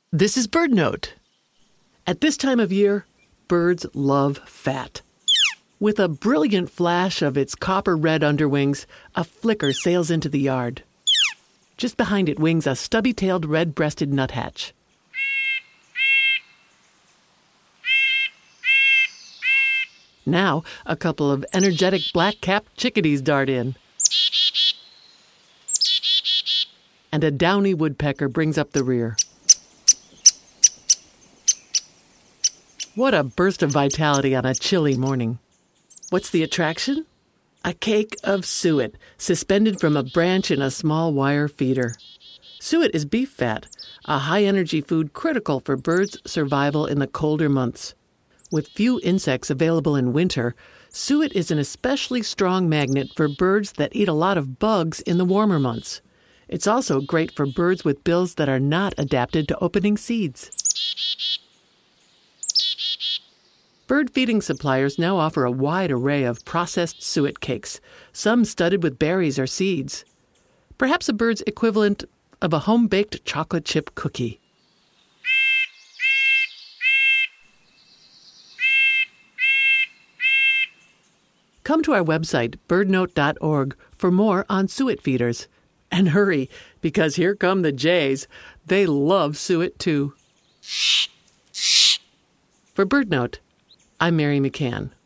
This is BirdNote. At this time of year, birds love fat. With a brilliant flash of its copper-red underwings, a flicker sails into the yard. Just behind it wings a stubby-tailed red-breasted nuthatch. Now, a couple of energetic black-capped chickadees dart in. And a downy woodpecker brings up the rear. What a burst of vitality on a chilly morning. What's the attraction? A cake of suet, suspended from a branch in a small wire feeder. Suet is beef fat, a high-energy food critical for birds' survival in the colder months. With few insects available in winter, suet is an especially strong magnet for birds that eat a lot of bugs in the warmer months. It's also great for birds with bills that are not adapted to opening seeds. Bird feeding suppliers now offer a wide array of processed suet cakes, some studded with berries or seeds. Perhaps a bird's equivalent of a home-baked chocolate chip cookie. Come to our website, birdnote.org, for more on suet feeders. And hurry, because here come the jays. They love suet, too. For BirdNote, I'm Mary McCann.